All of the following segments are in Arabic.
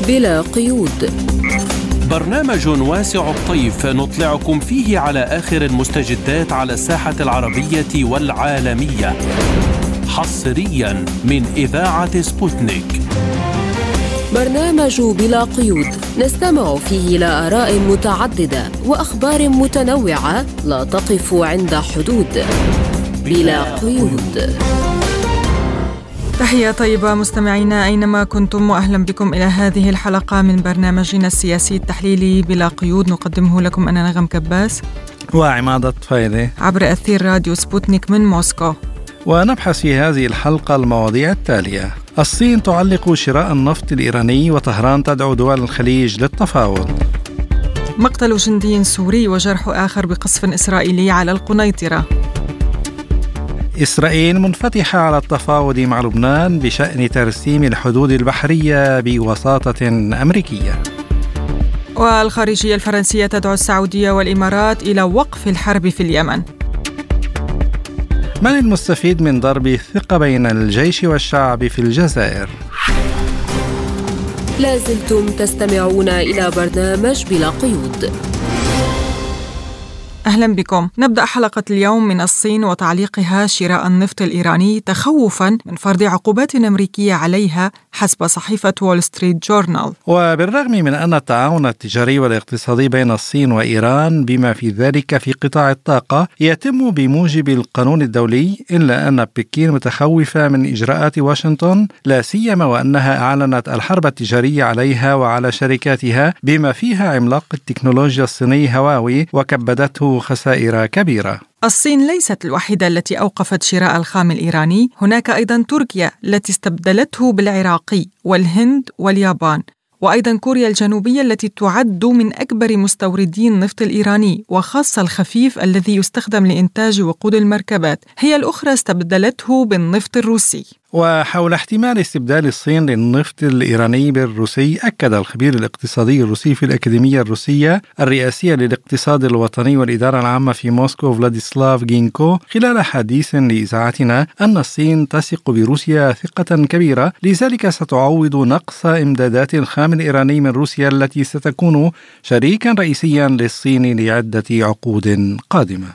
بلا قيود. برنامج واسع الطيف نطلعكم فيه على آخر المستجدات على الساحة العربية والعالمية، حصريا من إذاعة سبوتنيك. برنامج بلا قيود نستمع فيه إلى آراء متعددة وأخبار متنوعة لا تقف عند حدود. بلا قيود. تحية طيبة مستمعينا أينما كنتم، وأهلا بكم إلى هذه الحلقة من برنامجنا السياسي التحليلي بلا قيود، نقدمه لكم أنا نغم كباس وعماد الطفيلي عبر أثير راديو سبوتنيك من موسكو. ونبحث في هذه الحلقة المواضيع التالية: الصين تعلق شراء النفط الإيراني، وطهران تدعو دول الخليج للتفاوض. مقتل جندي سوري وجرح آخر بقصف إسرائيلي على القنيطرة. إسرائيل منفتحة على التفاوض مع لبنان بشأن ترسيم الحدود البحرية بوساطة أمريكية. والخارجية الفرنسية تدعو السعودية والإمارات إلى وقف الحرب في اليمن. من المستفيد من ضرب الثقة بين الجيش والشعب في الجزائر؟ لازلتم تستمعون إلى برنامج بلا قيود. أهلا بكم. نبدأ حلقة اليوم من الصين وتعليقها شراء النفط الإيراني تخوفا من فرض عقوبات أمريكية عليها حسب صحيفة وول ستريت جورنال. وبالرغم من أن التعاون التجاري والاقتصادي بين الصين وإيران بما في ذلك في قطاع الطاقة يتم بموجب القانون الدولي، إلا أن بكين متخوفة من إجراءات واشنطن، لا سيما وأنها أعلنت الحرب التجارية عليها وعلى شركاتها بما فيها عملاق التكنولوجيا الصيني هواوي، وكبدته خسائر كبيرة. الصين ليست الوحيدة التي أوقفت شراء الخام الإيراني، هناك أيضا تركيا التي استبدلته بالعراقي، والهند واليابان، وأيضا كوريا الجنوبية التي تعد من أكبر مستوردي النفط الإيراني، وخاصة الخفيف الذي يستخدم لإنتاج وقود المركبات، هي الأخرى استبدلته بالنفط الروسي. وحول احتمال استبدال الصين للنفط الإيراني بالروسي، أكد الخبير الاقتصادي الروسي في الأكاديمية الروسية الرئاسية للاقتصاد الوطني والإدارة العامة في موسكو فلاديسلاف جينكو خلال حديث لإذاعتنا أن الصين تثق بروسيا ثقة كبيرة، لذلك ستعوض نقص إمدادات الخام الإيراني من روسيا التي ستكون شريكا رئيسيا للصين لعدة عقود قادمة.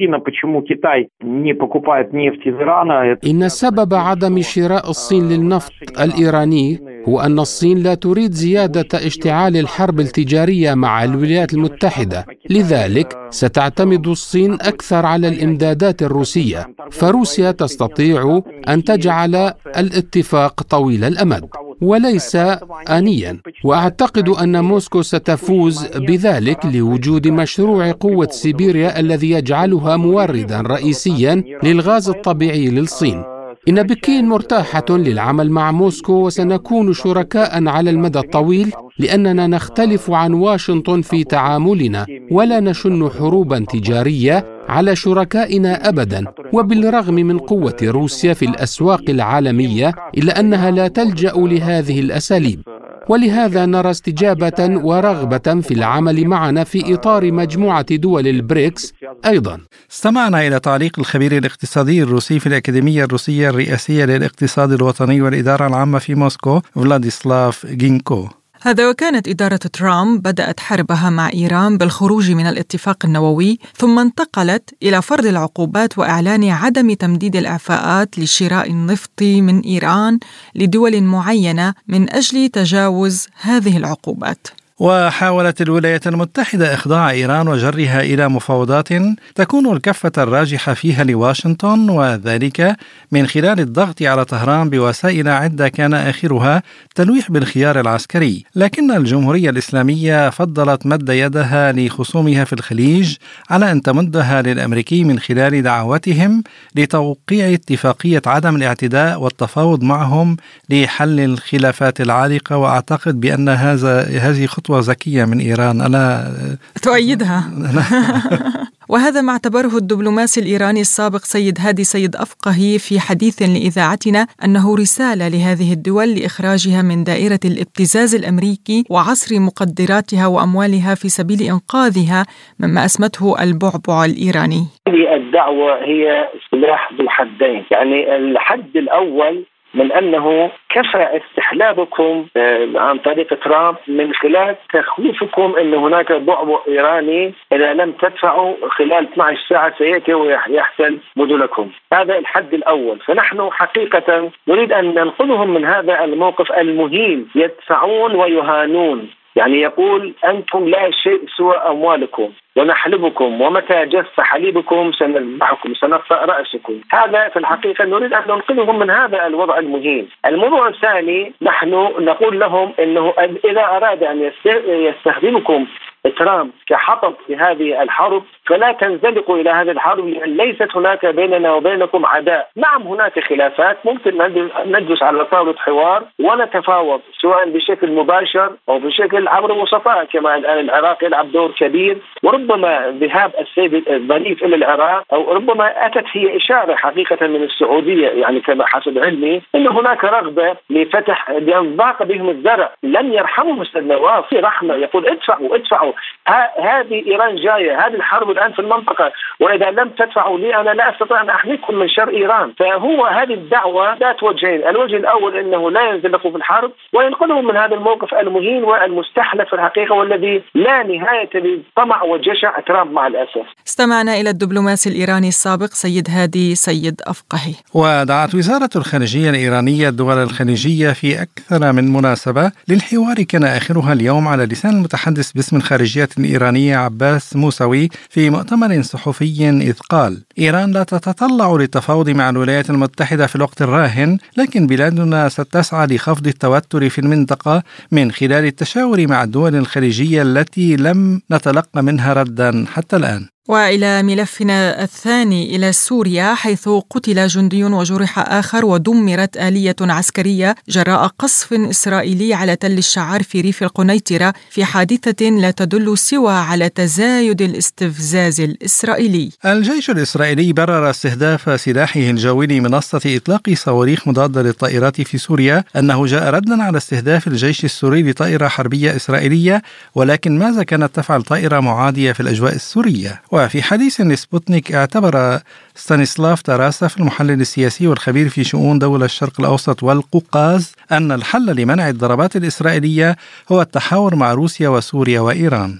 إن سبب عدم شراء الصين للنفط الإيراني هو أن الصين لا تريد زيادة اشتعال الحرب التجارية مع الولايات المتحدة، لذلك ستعتمد الصين أكثر على الإمدادات الروسية، فروسيا تستطيع أن تجعل الاتفاق طويل الأمد وليس آنيا. وأعتقد أن موسكو ستفوز بذلك لوجود مشروع قوة سيبيريا الذي يجعلها موردا رئيسيا للغاز الطبيعي للصين. إن بكين مرتاحة للعمل مع موسكو، وسنكون شركاء على المدى الطويل لأننا نختلف عن واشنطن في تعاملنا، ولا نشن حروبا تجارية على شركائنا أبدا. وبالرغم من قوة روسيا في الأسواق العالمية إلا أنها لا تلجأ لهذه الأساليب، ولهذا نرى استجابة ورغبة في العمل معنا في إطار مجموعة دول البريكس أيضا. استمعنا إلى تعليق الخبير الاقتصادي الروسي في الأكاديمية الروسية الرئاسية للاقتصاد الوطني والإدارة العامة في موسكو فلاديسلاف جينكو. هذا وكانت إدارة ترامب بدأت حربها مع إيران بالخروج من الاتفاق النووي، ثم انتقلت إلى فرض العقوبات وإعلان عدم تمديد الإعفاءات لشراء النفط من إيران لدول معينة من أجل تجاوز هذه العقوبات. وحاولت الولايات المتحدة إخضاع إيران وجرها إلى مفاوضات تكون الكفة الراجحة فيها لواشنطن، وذلك من خلال الضغط على طهران بوسائل عدة كان آخرها تلويح بالخيار العسكري. لكن الجمهورية الإسلامية فضلت مد يدها لخصومها في الخليج على أن تمدها للأمريكي من خلال دعوتهم لتوقيع اتفاقية عدم الاعتداء والتفاوض معهم لحل الخلافات العالقة. وأعتقد بأن هذه خطوة ذكية من إيران، أنا تؤيدها. وهذا ما اعتبره الدبلوماسي الإيراني السابق سيد هادي سيد أفقهي في حديث لإذاعتنا أنه رسالة لهذه الدول لإخراجها من دائرة الابتزاز الأمريكي وعصر مقدراتها وأموالها في سبيل إنقاذها مما أسمته البعبع الإيراني. هذه الدعوة هي سلاح ذو حدين، يعني الحد الأول من أنه كفى استحلابكم عن طريق ترامب من خلال تخويفكم أن هناك بعبع إيراني إذا لم تدفعوا خلال 12 ساعة سيأتي ويحتل مدنكم. هذا الحد الأول. فنحن حقيقة نريد أن ننقذهم من هذا الموقف المهين. يدفعون ويهانون، يعني يقول أنتم لا شيء سوى أموالكم ونحلبكم، ومتى جف حليبكم سنذبحكم سنقطع رأسكم. هذا في الحقيقة نريد أن ننقذهم من هذا الوضع المهين. الموضوع الثاني، نحن نقول لهم أنه إذا أراد أن يستخدمكم ترامب كحطب في هذه الحرب فلا تنزلقوا إلى هذه الحرب، لأن ليست هناك بيننا وبينكم عداء. نعم هناك خلافات، ممكن نجلس على طاولة حوار ونتفاوض سواء بشكل مباشر أو بشكل عبر وسطاء، كما الآن العراق يلعب دور كبير، وربما ذهاب السيد الظريف إلى العراق أو ربما أتت هي إشارة حقيقة من السعودية، يعني كما حسب علمي أن هناك رغبة لفتح، لأن ضاق بهم الذرع، لم يرحمهم أستاذ نواف في رحمة، يقول ادفعوا هذه إيران جاية، هذه الحرب الآن في المنطقة، وإذا لم تدفعوا لي أنا لا أستطيع أن أحميكم من شر إيران. فهو هذه الدعوة ذات وجهين، الوجه الأول أنه لا ينزلقوا في الحرب وينقذهم من هذا الموقف المهين والمستحلف في الحقيقة، والذي لا نهاية للطمع وجشع ترامب مع الأسف. استمعنا إلى الدبلوماسي الإيراني السابق سيد هادي سيد أفقهي. ودعت وزارة الخارجية الإيرانية الدول الخليجية في أكثر من مناسبة للحوار، كان آخرها اليوم على لسان المتحدث باسم الخارجية الإيرانية عباس موسوي في مؤتمر صحفي، إذ قال: إيران لا تتطلع للتفاوض مع الولايات المتحدة في الوقت الراهن، لكن بلادنا ستسعى لخفض التوتر في المنطقة من خلال التشاور مع الدول الخليجية التي لم نتلقى منها ردا حتى الآن. وإلى ملفنا الثاني، إلى سوريا، حيث قتل جندي وجرح آخر ودمرت آلية عسكرية جراء قصف إسرائيلي على تل الشعار في ريف القنيطرة في حادثة لا تدل سوى على تزايد الاستفزاز الإسرائيلي. الجيش الإسرائيلي برر استهداف سلاحه الجوي لمنصة إطلاق صواريخ مضادة للطائرات في سوريا أنه جاء ردا على استهداف الجيش السوري لطائرة حربية إسرائيلية، ولكن ماذا كانت تفعل طائرة معادية في الأجواء السورية؟ وفي حديث لسبوتنيك، اعتبر ستانيسلاف تاراسف المحلل السياسي والخبير في شؤون دول الشرق الأوسط والقوقاز أن الحل لمنع الضربات الإسرائيلية هو التحاور مع روسيا وسوريا وإيران.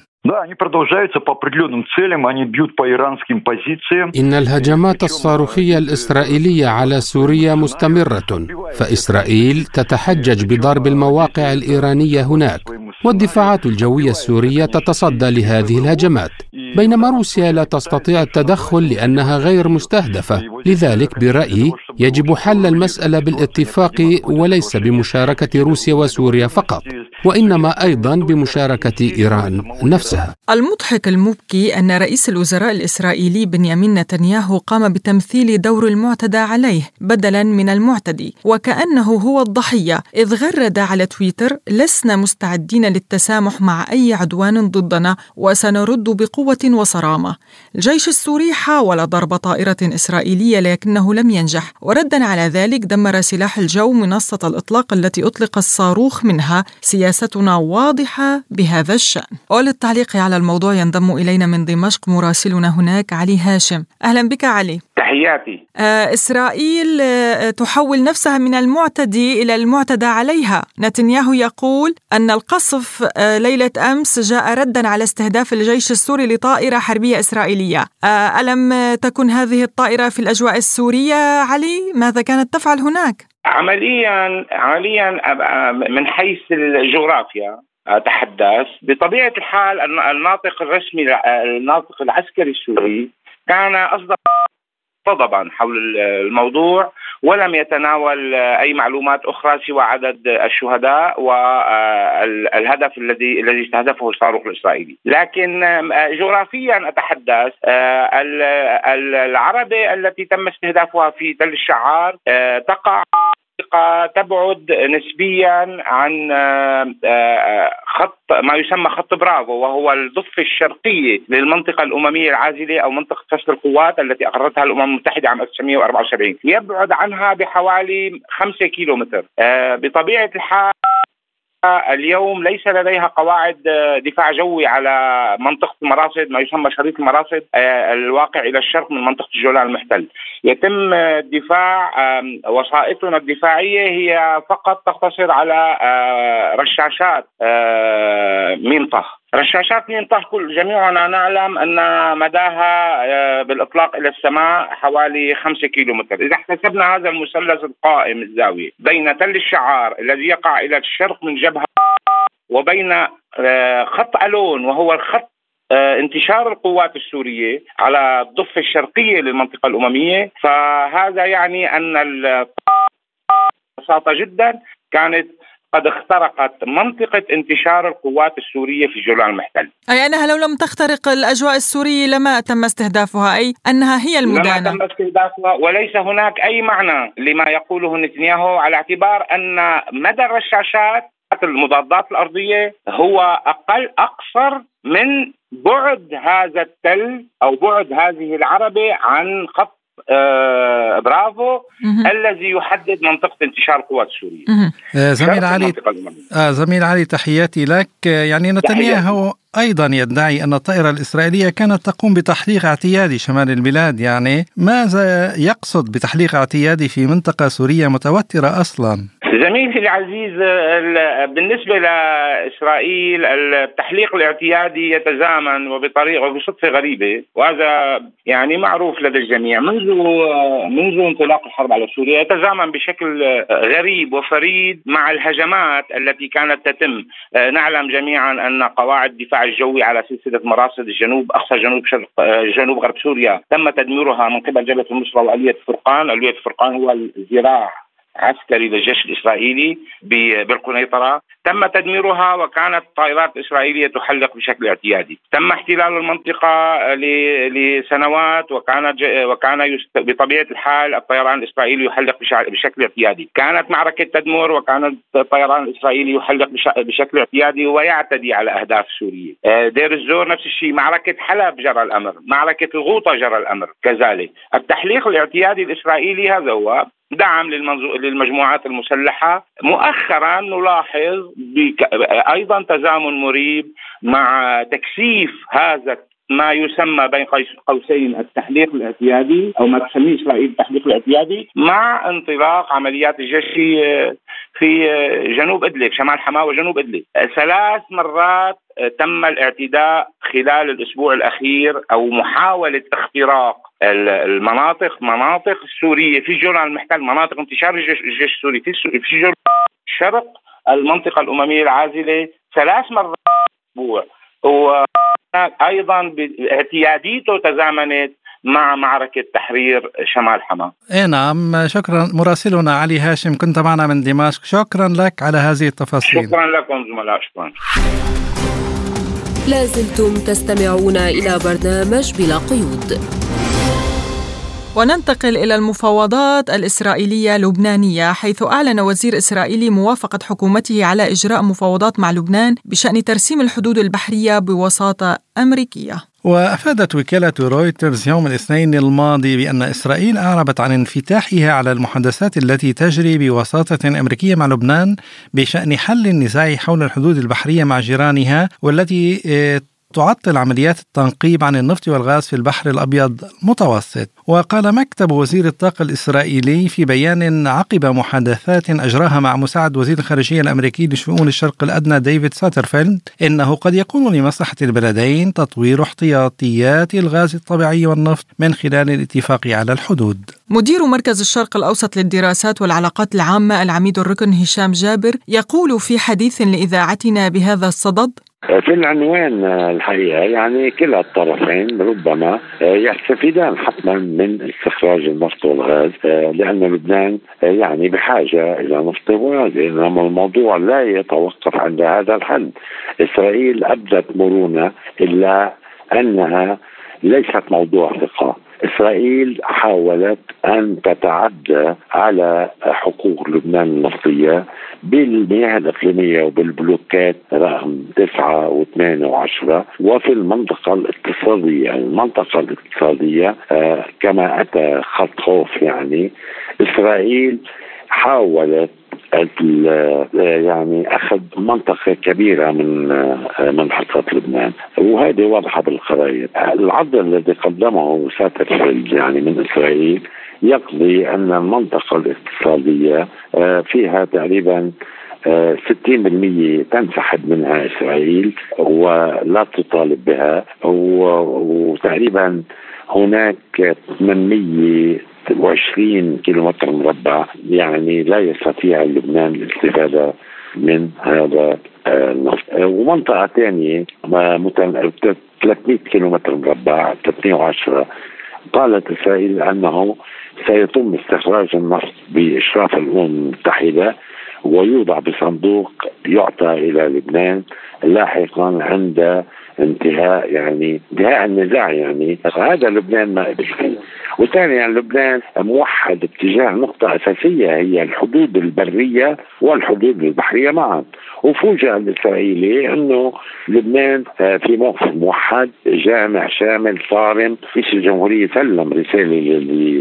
إن الهجمات الصاروخية الإسرائيلية على سوريا مستمرة، فإسرائيل تتحجج بضرب المواقع الإيرانية هناك، والدفاعات الجوية السورية تتصدى لهذه الهجمات، بينما روسيا لا تستطيع التدخل لأنها غير مستهدفة. لذلك برأيي يجب حل المسألة بالاتفاق، وليس بمشاركة روسيا وسوريا فقط، وإنما أيضا بمشاركة إيران نفسها. المضحك المبكي أن رئيس الوزراء الإسرائيلي بنيامين نتنياهو قام بتمثيل دور المعتدى عليه بدلا من المعتدي، وكأنه هو الضحية، إذ غرد على تويتر: لسنا مستعدين للتسامح مع أي عدوان ضدنا وسنرد بقوة وصرامة. الجيش السوري حاول ضرب طائرة إسرائيلية لكنه لم ينجح، وردا على ذلك دمر سلاح الجو منصة الإطلاق التي أطلق الصاروخ منها. سياستنا واضحة بهذا الشأن. وللتعليق على الموضوع ينضم إلينا من دمشق مراسلنا هناك علي هاشم. أهلا بك علي. تحياتي. إسرائيل تحول نفسها من المعتدي إلى المعتدى عليها. نتنياهو يقول أن القصف ليلة أمس جاء ردا على استهداف الجيش السوري لطائرة حربية إسرائيلية. ألم تكن هذه الطائرة في الأجواء السورية علي؟ ماذا كانت تفعل هناك؟ عمليا من حيث الجغرافيا أتحدث. بطبيعة الحال الناطق الرسمي، الناطق العسكري السوري، كان أصدر غضبا حول الموضوع، ولم يتناول أي معلومات أخرى سوى عدد الشهداء والهدف الذي استهدفه الصاروخ الإسرائيلي. لكن جغرافيا أتحدث، العربة التي تم استهدافها في تل الشعار تقع تبعد نسبيا عن خط ما يسمى خط برافو، وهو الضفة الشرقية للمنطقة الأممية العازلة أو منطقة فصل القوات التي أقرتها الأمم المتحدة عام 1974. يبعد عنها بحوالي 5 كيلومتر. بطبيعة الحال اليوم ليس لديها قواعد دفاع جوي على منطقة المراصد، ما يسمى شريط المراصد الواقع إلى الشرق من منطقة الجولان المحتل. يتم الدفاع، وسائطنا الدفاعية هي فقط تقتصر على رشاشات ميم-طه. رشاشات ميم-طه جميعنا نعلم أن مداها بالإطلاق إلى السماء حوالي 5 كيلومتر. إذا احتسبنا هذا المثلث القائم الزاوية بين تل الشعار الذي يقع إلى الشرق من جبهة وبين خط ألون وهو الخط انتشار القوات السورية على الضفة الشرقية للمنطقة الأممية، فهذا يعني أن ببساطة جدا كانت قد اخترقت منطقة انتشار القوات السورية في جولان المحتل. أي أنها لو لم تخترق الأجواء السورية لما تم استهدافها، أي أنها هي المدانة. لما تم استهدافها، وليس هناك أي معنى لما يقوله نتنياهو، على اعتبار أن مدى الرشاشات المضادات الأرضية هو أقصر من بعد هذا التل أو بعد هذه العربة عن خط برافو الذي يحدد منطقة انتشار القوات السورية. زميل علي تحياتي لك. يعني نتنياهو أيضا يدعي أن الطائرة الإسرائيلية كانت تقوم بتحليق اعتيادي شمال البلاد. يعني ماذا يقصد بتحليق اعتيادي في منطقة سورية متوترة أصلا؟ زميلي العزيز، بالنسبة لإسرائيل التحليق الاعتيادي يتزامن وبصدفة غريبة، وهذا يعني معروف لدى الجميع منذ انطلاق الحرب على سوريا، يتزامن بشكل غريب وفريد مع الهجمات التي كانت تتم. نعلم جميعا أن قواعد الدفاع الجوي على سلسلة مراصد الجنوب، أقصى جنوب غرب سوريا، تم تدميرها من قبل جبهة النصرة وآلية الفرقان. آلية الفرقان هو الذراع عسكري للجيش الإسرائيلي بالقنيطرة، تم تدميرها وكانت الطائرات الإسرائيلية تحلق بشكل اعتيادي. تم احتلال المنطقة لسنوات وكان بطبيعة الحال الطيران الإسرائيلي يحلق بشكل اعتيادي. كانت معركة تدمر وكان الطيران الإسرائيلي يحلق بشكل اعتيادي ويعتدي على أهداف سورية. دير الزور نفس الشيء، معركة حلب جرى الأمر، معركة الغوطة جرى الأمر كذلك. التحليق الاعتيادي الإسرائيلي هذا هو دعم للمجموعات المسلحة. مؤخرا نلاحظ أيضا تزامن مريب مع تكثيف هذا ما يسمى بين قوسين التحليق الاعتيادي أو ما تسميه إسرائيل التحليق الاعتيادي مع انطلاق عمليات الجيش في جنوب إدلب، شمال حماة وجنوب إدلب. 3 مرات تم الاعتداء خلال الأسبوع الأخير أو محاولة اختراق مناطق السورية في جولان المحتل، مناطق انتشار الجيش السوري في جولان شرق المنطقة الأممية العازلة 3 مرات أسبوع. وأيضا اعتياديته تزامنت مع معركة تحرير شمال حماة. نعم، شكرا مراسلنا علي هاشم، كنت معنا من دمشق. شكرا لك على هذه التفاصيل. شكرا لكم زملاء. شكرا. لازلتم تستمعون إلى برنامج بلا قيود. وننتقل إلى المفاوضات الإسرائيلية لبنانية، حيث أعلن وزير إسرائيلي موافقة حكومته على إجراء مفاوضات مع لبنان بشأن ترسيم الحدود البحرية بوساطة أمريكية. وأفادت وكالة رويترز يوم الاثنين الماضي بأن إسرائيل أعربت عن انفتاحها على المحادثات التي تجري بوساطة أمريكية مع لبنان بشأن حل النزاع حول الحدود البحرية مع جيرانها، والتي تعطل عمليات التنقيب عن النفط والغاز في البحر الأبيض المتوسط. وقال مكتب وزير الطاقة الإسرائيلي في بيان عقب محادثات أجراها مع مساعد وزير الخارجية الأمريكي لشؤون الشرق الأدنى ديفيد ساترفيلد إنه قد يكون لمصلحة البلدين تطوير احتياطيات الغاز الطبيعي والنفط من خلال الاتفاق على الحدود. مدير مركز الشرق الأوسط للدراسات والعلاقات العامة العميد الركن هشام جابر يقول في حديث لإذاعتنا بهذا الصدد: في العنوان الحقيقة يعني كلا الطرفين ربما يستفيدان حتما من استخراج النفط والغاز، لأن لبنان يعني بحاجة إلى نفط وغاز، إنما الموضوع لا يتوقف عند هذا الحد. إسرائيل أبدت مرونة إلا أنها ليست موضوع ثقة. إسرائيل حاولت أن تتعدى على حقوق لبنان النفطية بالمياه الإقليمية وبالبلوكات رقم 9 و8 و10 وفي المنطقة الاقتصادية. كما أتى خط خوف، يعني إسرائيل حاولت يعني أخذ منطقة كبيرة من حصة لبنان، وهذه واضحة بالخرائط. العرض الذي قدمه ساترفيلد يعني من إسرائيل يقضي أن المنطقة الاقتصادية فيها تقريبا 60% تنسحب منها إسرائيل ولا تطالب بها، وتقريبا هناك 820 كيلومتر مربع يعني لا يستطيع لبنان الاستفادة من هذا النفط. ومنطقة ثانية 300 كيلومتر مربع 310 قالت إسرائيل أنه سيتم استخراج النفط بإشراف الأمم المتحدة ويوضع بصندوق يعطى إلى لبنان لاحقا عند انتهاء النزاع. يعني هذا لبنان ما قبل فيه. وثانيا لبنان موحد اتجاه نقطة أساسية هي الحدود البرية والحدود البحرية معا، وفوجئ الإسرائيلي أنه لبنان في موقف موحد جامع شامل صارم. رئيس الجمهورية سلم رسالة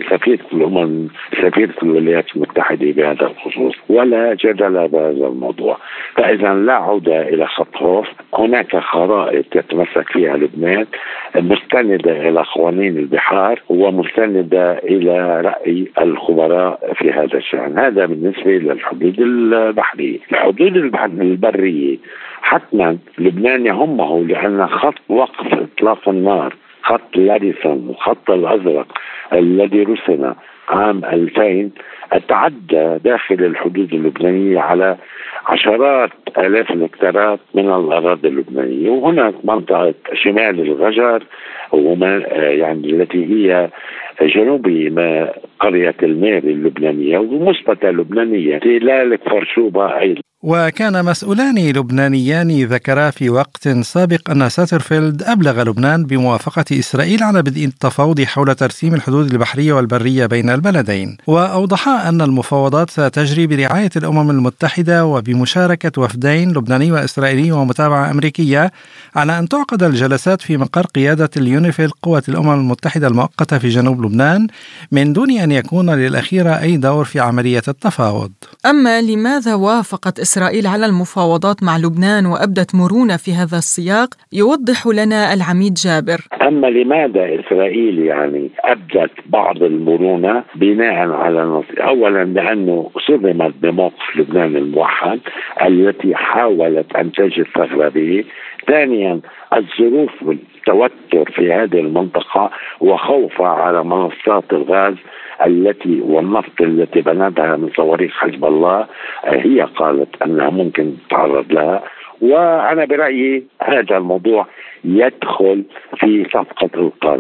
لسفيرة الولايات المتحدة بهذا الخصوص ولا جدل بهذا الموضوع. فإذا لا عودة إلى خط خوف، هناك خرائط يتمسك فيها لبنان مستندة إلى قوانين البحار ومستندة إلى رأي الخبراء في هذا الشأن. هذا بالنسبة للحدود البحرية. الحدود البرية حتما لبنان يهمه، لأن خط وقف إطلاق النار، خط لاريسون وخط الأزرق الذي رسم عام 2000 تعدى داخل الحدود اللبنانية على عشرات آلاف الهكتارات من الأراضي اللبنانية. وهناك منطقة شمال الغجر وما يعني التي هي جنوبي ما قرية الميري اللبنانية ومثبتة لبنانية تلال فرشوبة أيضا. وكان مسؤولان لبنانيان ذكرا في وقت سابق أن ساترفيلد أبلغ لبنان بموافقة إسرائيل على بدء التفاوض حول ترسيم الحدود البحرية والبرية بين البلدين، وأوضحا أن المفاوضات ستجري برعاية الأمم المتحدة وبمشاركة وفدين لبناني وإسرائيلي ومتابعة أمريكية، على أن تعقد الجلسات في مقر قيادة اليونيفيل قوة الأمم المتحدة المؤقتة في جنوب لبنان من دون أن يكون للأخيرة أي دور في عملية التفاوض. أما لماذا وافقت إسرائيل على المفاوضات مع لبنان وأبدت مرونة في هذا السياق؟ يوضح لنا العميد جابر. أما لماذا إسرائيل يعني أبدت بعض المرونة بناء على أولا لأنه صدمت بموقف لبنان الموحد التي حاولت أن تجد ثغرة به. ثانيا الظروف والتوتر في هذه المنطقة وخوفها على منصات الغاز التي والنفط التي بنتها من صواريخ حزب الله، هي قالت أنها ممكن تتعرض لها. وأنا برأيي هذا الموضوع يدخل في صفقة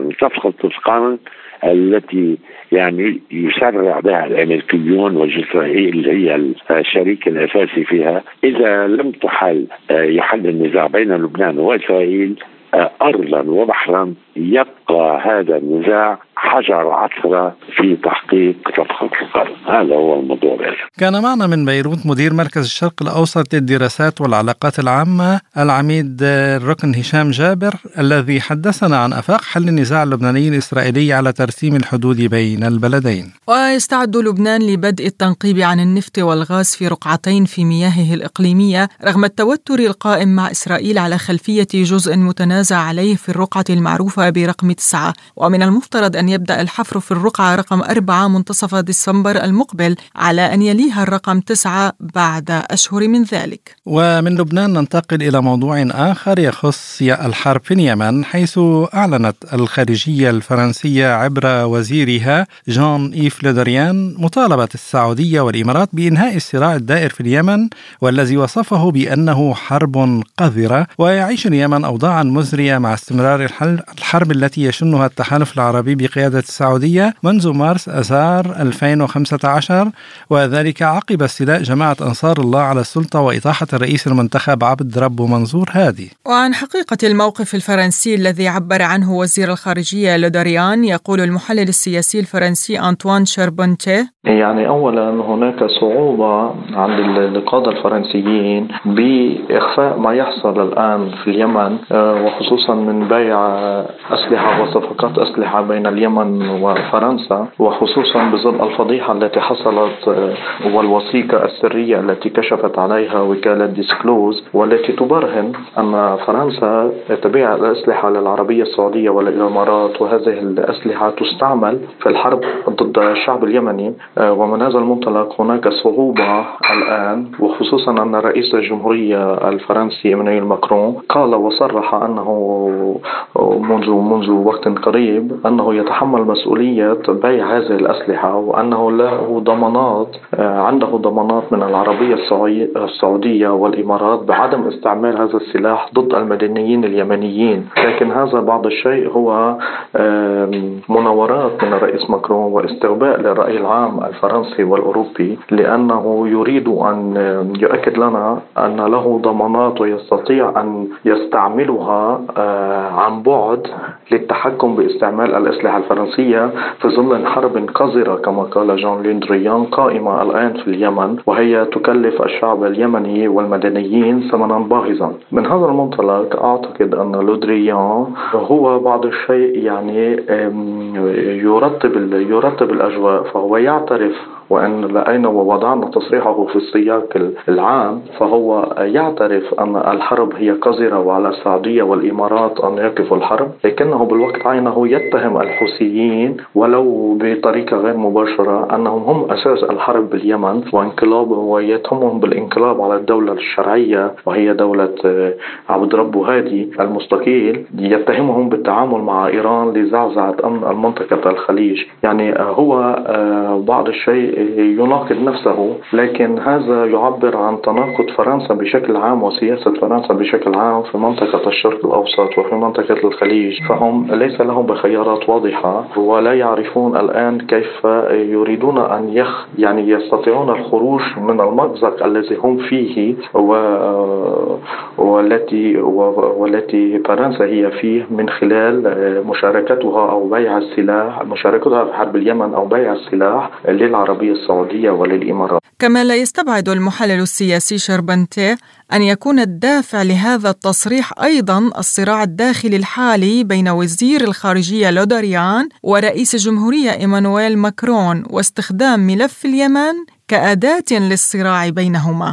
القرن التي يعني يسرع بها الأمريكيون وإسرائيل اللي هي الشريك الأساسي فيها. إذا لم يحل النزاع بين لبنان وإسرائيل أرضا وبحرا، يبقى هذا النزاع حجر عثرة في تحقيق صفقة القرن. هذا هو الموضوع بأسف. كان معنا من بيروت مدير مركز الشرق الأوسط للدراسات والعلاقات العامة العميد الركن هشام جابر، الذي حدثنا عن آفاق حل النزاع اللبناني الإسرائيلي على ترسيم الحدود بين البلدين. ويستعد لبنان لبدء التنقيب عن النفط والغاز في رقعتين في مياهه الإقليمية رغم التوتر القائم مع إسرائيل على خلفية جزء متنازع عليه في الرقعة المعروفة برقم 9، ومن المفترض أن يبدأ الحفر في الرقعة رقم 4 منتصف ديسمبر المقبل، على أن يليها الرقم 9 بعد أشهر من ذلك. ومن لبنان ننتقل إلى موضوع آخر يخص الحرب في اليمن، حيث أعلنت الخارجية الفرنسية عبر وزيرها جان إيف لو دريان مطالبة السعودية والإمارات بإنهاء الصراع الدائر في اليمن، والذي وصفه بأنه حرب قذرة. ويعيش اليمن أوضاعا مزرية مع استمرار الحرب التي يشنها التحالف العربي بقيادة السعودية منذ مارس آذار 2015، وذلك عقب استيلاء جماعة أنصار الله على السلطة وإطاحة الرئيس المنتخب عبد ربه منصور هادي. وعن حقيقة الموقف الفرنسي الذي عبر عنه وزير الخارجية لو دريان، يقول المحلل السياسي الفرنسي أنطوان شاربونتيه: يعني أولا هناك صعوبة عند القادة الفرنسيين بإخفاء ما يحصل الآن في اليمن، وخصوصا من بيع أسلحة وصفقات أسلحة بين اليمن وفرنسا، وخصوصا بظل الفضيحة التي حصلت والوثيقة السرية التي كشفت عليها وكالة ديسكلوز، والتي تبرهن أن فرنسا تبيع الأسلحة للعربية السعودية والإمارات، وهذه الأسلحة تستعمل في الحرب ضد الشعب اليمني. ومن هذا المنطلق هناك صعوبة الآن، وخصوصا أن رئيس الجمهورية الفرنسي إيمانويل ماكرون قال وصرح أنه منذ وقت قريب أنه يتحمل مسؤولية بيع هذه الأسلحة، وأنه له ضمانات عنده ضمانات من العربية السعودية والإمارات بعدم استعمال هذا السلاح ضد المدنيين اليمنيين. لكن هذا بعض الشيء هو مناورات من الرئيس ماكرون واستغباء للرأي العام الفرنسي والأوروبي، لأنه يريد أن يؤكد لنا أن له ضمانات ويستطيع أن يستعملها عن بعد للتحكم باستعمال الأسلحة الفرنسية في ظل حرب قذرة كما قال جان لو دريان قائمة الآن في اليمن، وهي تكلف الشعب اليمني والمدنيين ثمنا باهظا. من هذا المنطلق أعتقد أن لو دريان هو بعض الشيء يعني يرتب الأجواء، فهو يعترف وأن رأينا ووضعنا تصريحه في السياق العام، فهو يعترف أن الحرب هي قذرة وعلى السعودية والإمارات أن يقفوا الحرب، لكنه بالوقت عينه يتهم الحوثيين ولو بطريقة غير مباشرة أنهم هم أساس الحرب باليمن ويتهمهم بالانقلاب على الدولة الشرعية وهي دولة عبد ربه هادي المستقيل، يتهمهم بالتعامل مع إيران لزعزعة أمن المنطقة الخليج. يعني هو بعض الشيء يناقض نفسه، لكن هذا يعبر عن تناقض فرنسا بشكل عام وسياسة فرنسا بشكل عام في منطقة الشرق الأوسط وفي منطقة الخليج. فهم ليس لهم بخيارات واضحة ولا يعرفون الآن كيف يريدون أن يعني يستطيعون الخروج من المأزق الذي هم فيه والتي فرنسا هي فيه من خلال مشاركتها أو بيع السلاح، مشاركتها في حرب اليمن أو بيع السلاح للعربية السعودية وللإمارات. كما لا يستبعد المحلل السياسي شربنتيه أن يكون الدافع لهذا التصريح أيضاً الصراع الداخلي الحالي بين وزير الخارجية لو دريان ورئيس الجمهورية إيمانويل ماكرون، واستخدام ملف اليمن كأداة للصراع بينهما.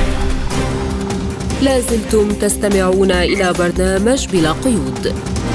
لازلتم تستمعون إلى برنامج بلا قيود.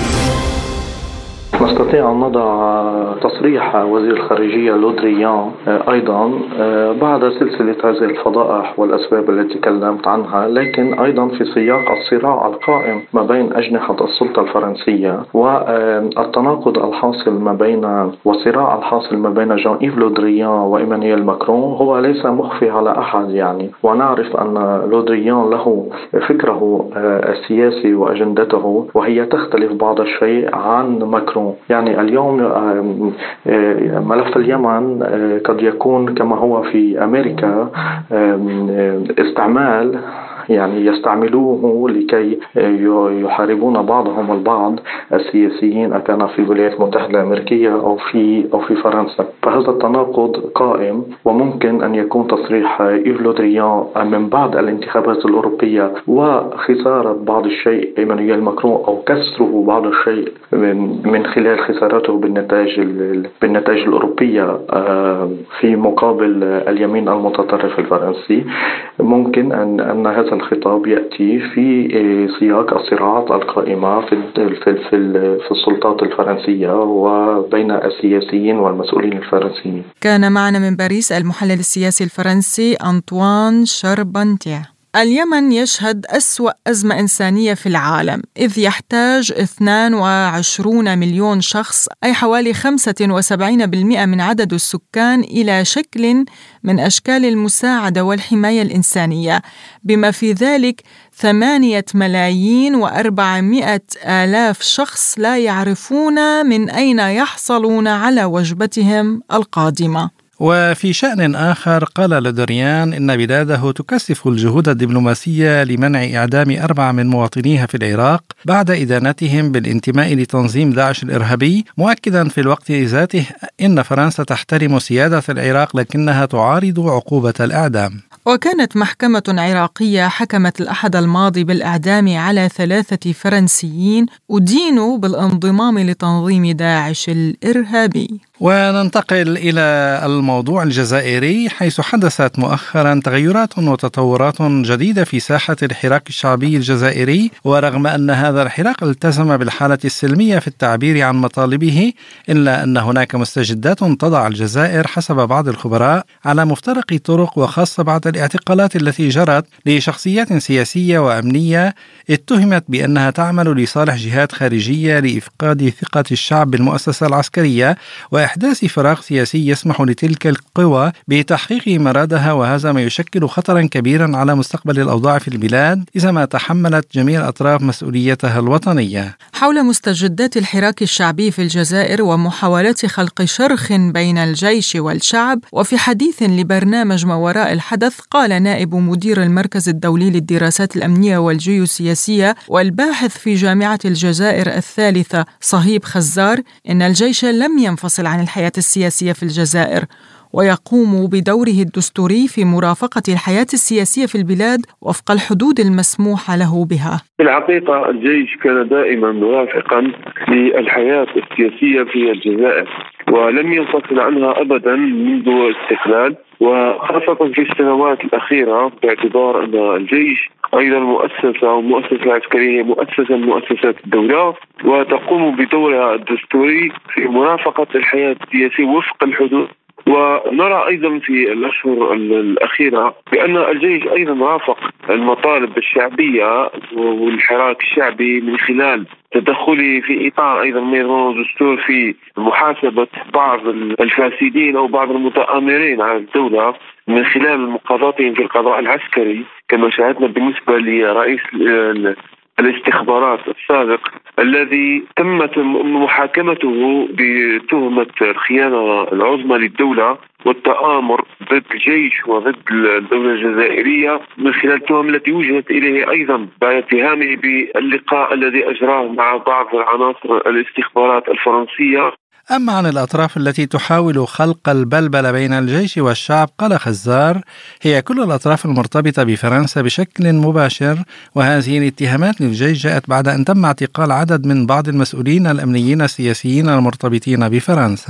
نستطيع أن نضع تصريح وزير الخارجية لو دريان أيضا بعد سلسلة هذه الفضائح والأسباب التي تكلمت عنها، لكن أيضا في سياق الصراع القائم ما بين أجنحة السلطة الفرنسية والتناقض الحاصل والصراع الحاصل ما بين جان إيف لو دريان وإيمانويل ماكرون هو ليس مخفي على أحد يعني. ونعرف أن لو دريان له فكره السياسي وأجندته وهي تختلف بعض الشيء عن ماكرون. يعني اليوم ملف اليمن قد يكون كما هو في أمريكا استعمال، يعني يستعملوه لكي يحاربون بعضهم البعض السياسيين أكان في الولايات المتحدة الأمريكية أو في فرنسا. فهذا التناقض قائم، وممكن أن يكون تصريح إيف لو دريان من بعد الانتخابات الأوروبية وخسارة بعض الشيء إيمانويل ماكرون أو كسره بعض الشيء من خلال خسارته بالنتائج الأوروبية في مقابل اليمين المتطرف الفرنسي. ممكن أن هذا الخطاب يأتي في سياق الصراعات القائمة في السلطات الفرنسية وبين السياسيين والمسؤولين الفرنسيين. كان معنا من باريس المحلل السياسي الفرنسي أنطوان شربنتيه. اليمن يشهد أسوأ أزمة إنسانية في العالم، إذ يحتاج 22 مليون شخص، أي حوالي 75% من عدد السكان، إلى شكل من أشكال المساعدة والحماية الإنسانية، بما في ذلك 8,400,000 شخص لا يعرفون من أين يحصلون على وجبتهم القادمة. وفي شأن آخر قال لودريان إن بلاده تكثف الجهود الدبلوماسية لمنع إعدام 4 من مواطنيها في العراق بعد إدانتهم بالانتماء لتنظيم داعش الإرهابي، مؤكدا في الوقت ذاته إن فرنسا تحترم سيادة العراق لكنها تعارض عقوبة الإعدام. وكانت محكمة عراقية حكمت الأحد الماضي بالإعدام على 3 فرنسيين أدينوا بالانضمام لتنظيم داعش الإرهابي. وننتقل إلى الموضوع الجزائري، حيث حدثت مؤخرا تغيرات وتطورات جديدة في ساحة الحراك الشعبي الجزائري، ورغم أن هذا الحراك التزم بالحالة السلمية في التعبير عن مطالبه، إلا أن هناك مستجدات تضع الجزائر حسب بعض الخبراء على مفترق طرق، وخاصة بعد الاعتقالات التي جرت لشخصيات سياسية وأمنية اتهمت بأنها تعمل لصالح جهات خارجية لإفقاد ثقة الشعب بالمؤسسة العسكرية وإحداث فراغ سياسي يسمح لتلك القوى بتحقيق مرادها، وهذا ما يشكل خطرا كبيرا على مستقبل الأوضاع في البلاد إذا ما تحملت جميع الأطراف مسؤوليتها الوطنية. حول مستجدات الحراك الشعبي في الجزائر ومحاولات خلق شرخ بين الجيش والشعب، وفي حديث لبرنامج ما وراء الحدث، قال نائب مدير المركز الدولي للدراسات الأمنية والجيوسياسية والباحث في جامعة الجزائر الثالثة صهيب خزار إن الجيش لم ينفصل عن الحياة السياسية في الجزائر، ويقوم بدوره الدستوري في مرافقة الحياة السياسية في البلاد وفق الحدود المسموح له بها. في الحقيقة الجيش كان دائما مرافقا للحياة السياسية في الجزائر ولم ينفصل عنها أبدا منذ الاستقلال، وخاصة في السنوات الأخيرة، باعتبار أن الجيش أيضا مؤسسة والمؤسسة العسكرية مؤسسة من مؤسسات الدولة، وتقوم بدورها الدستوري في مرافقة الحياة السياسية وفق الحدود. ونرى أيضا في الأشهر الأخيرة بأن الجيش أيضا رافق المطالب الشعبية والحراك الشعبي من خلال تدخله في إطار أيضا ما يضمنه الدستور في محاسبة بعض الفاسدين أو بعض المتآمرين على الدولة من خلال مقاضاتهم في القضاء العسكري، كما شاهدنا بالنسبة لرئيس الاستخبارات السابق الذي تمت محاكمته بتهمة الخيانة العظمى للدولة والتآمر ضد الجيش وضد الدولة الجزائرية من خلال التهم التي وجهت إليه أيضا بعد اتهامه باللقاء الذي أجراه مع بعض العناصر الاستخبارات الفرنسية. أما عن الأطراف التي تحاول خلق البلبلة بين الجيش والشعب، قال خزار هي كل الأطراف المرتبطة بفرنسا بشكل مباشر، وهذه الاتهامات للجيش جاءت بعد أن تم اعتقال عدد من بعض المسؤولين الأمنيين السياسيين المرتبطين بفرنسا.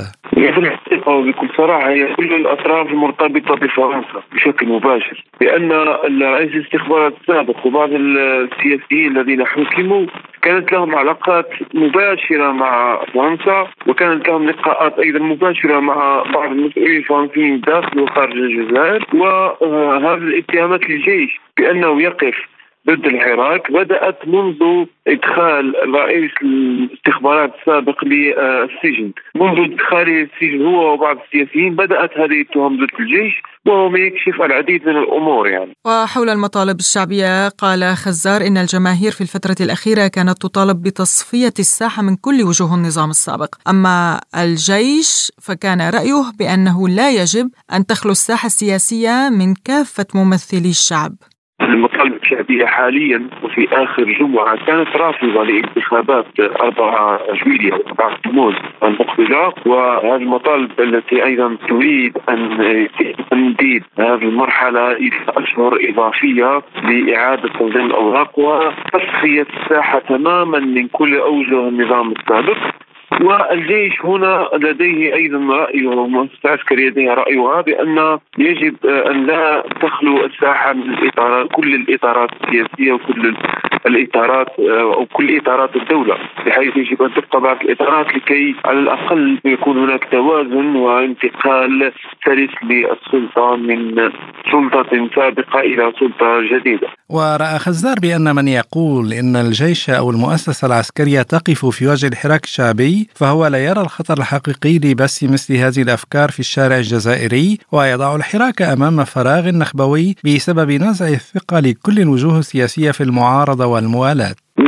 وبكل صراحة هي كل الأطراف المرتبطة بفرنسا بشكل مباشر، لأن رئيس الاستخبارات السابق وبعض السياسيين الذين حكموا كانت لهم علاقات مباشرة مع فرنسا، وكانت لهم لقاءات أيضا مباشرة مع بعض المسؤولين الفرنسيين داخل وخارج الجزائر. وهذه الاتهامات للجيش بأنه يقف ضد الحراك بدأت منذ إدخال رئيس الاستخبارات السابق للسجن، منذ إدخاله السجن هو وبعض السياسيين بدأت هذه التهم ضد الجيش، وهو يكشف العديد من الأمور يعني. وحول المطالب الشعبية، قال خزار إن الجماهير في الفترة الأخيرة كانت تطالب بتصفية الساحة من كل وجوه النظام السابق، أما الجيش فكان رأيه بأنه لا يجب أن تخلو الساحة السياسية من كافة ممثلي الشعب. المطالب الشعبية حاليا وفي آخر جمعة كانت رافضة لانتخابات 4 جويلية 4 تموز المقبلة، وهذه المطالب التي أيضا تريد أن تمديد هذه المرحلة إلى أشهر إضافية لإعادة تنظيم الأوراق وتصفية الساحة تماما من كل أوجه النظام السابق. والجيش هنا لديه أيضا رأيه، والمؤسسة العسكرية لديها رأيها بأن يجب أن لا تخلو الساحة من الإطارات، كل الإطارات السياسية وكل الإطارات أو كل إطارات الدولة، بحيث يجب أن تبقى بعض الإطارات لكي على الأقل يكون هناك توازن وانتقال سلس للسلطة من سلطة سابقة إلى سلطة جديدة. ورأى خزار بأن من يقول إن الجيش أو المؤسسة العسكرية تقف في وجه الحراك الشعبي فهو لا يرى الخطر الحقيقي لبث مثل هذه الأفكار في الشارع الجزائري، ويضع الحراك أمام فراغ نخبوي بسبب نزع الثقة لكل الوجوه السياسية في المعارضة والموالاة.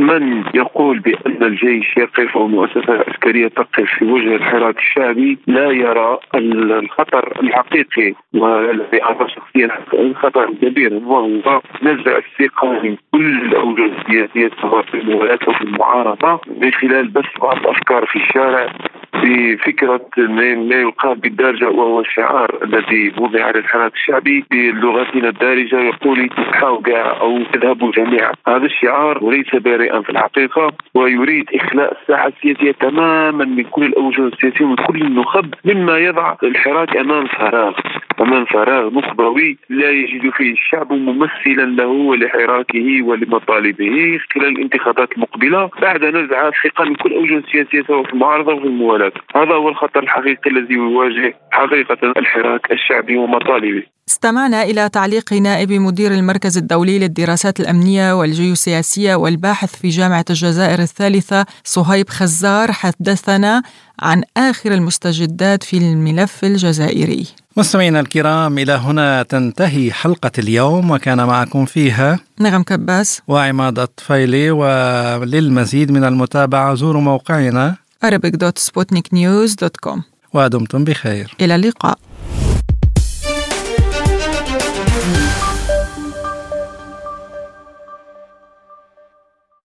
من يقول بأن الجيش يقف أو المؤسسة العسكرية تقف في وجه الحراك الشعبي لا يرى الخطر الحقيقي، والذي أرى شخصيا خطر كبير، وهو نزع الثقة من كل الأوجه السياسية سواء في الموالاة أو في المعارضة من خلال بث بعض الأفكار في الشارع بفكرة ما يقال بالدارجة، وهو الشعار الذي وضع على الحراك الشعبي بلغتنا الدارجة يقول اصحوا كاع أو اذهبوا جميعا. هذا الشعار وليس بارئا في الحقيقة، ويريد إخلاء الساحة السياسية تماما من كل الأوجه السياسية ومن كل النخب، مما يضع الحراك أمام فراغ نخبوي لا يجد فيه الشعب ممثلا له ولحراكه ولمطالبه خلال الانتخابات المقبلة بعد نزع الثقة من كل الأوجه السياسية سواء في المعارضة وفي الموالاة. هذا هو الخطر الحقيقي الذي يواجه حقيقة الحراك الشعبي ومطالبه. استمعنا إلى تعليق نائب مدير المركز الدولي للدراسات الأمنية والجيوسياسية والباحث في جامعة الجزائر الثالثة صهيب خزار، حدثنا عن آخر المستجدات في الملف الجزائري. مستمعينا الكرام، إلى هنا تنتهي حلقة اليوم، وكان معكم فيها نغم كباس وعماد الطفيلي. وللمزيد من المتابعة زوروا موقعنا arabic.sputniknews.com. ودمتم بخير. إلى اللقاء.